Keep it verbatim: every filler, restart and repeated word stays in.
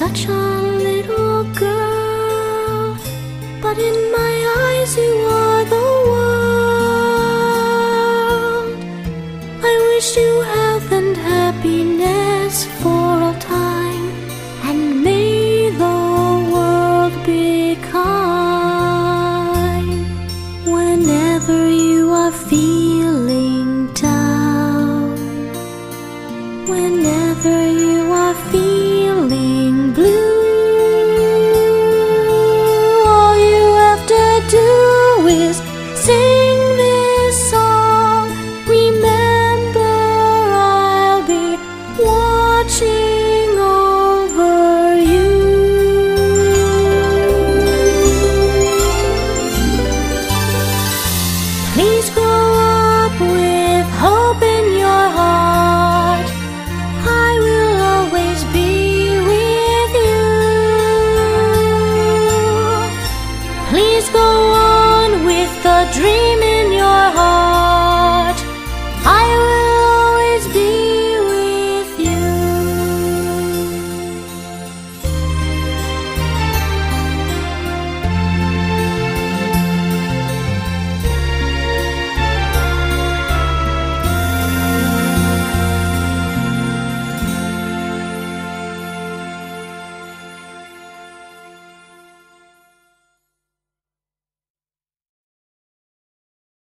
such a little girl, but in my eyes you are the world. I wish you health and happiness for all time, and may the world be kind. Whenever you are feeling down, whenever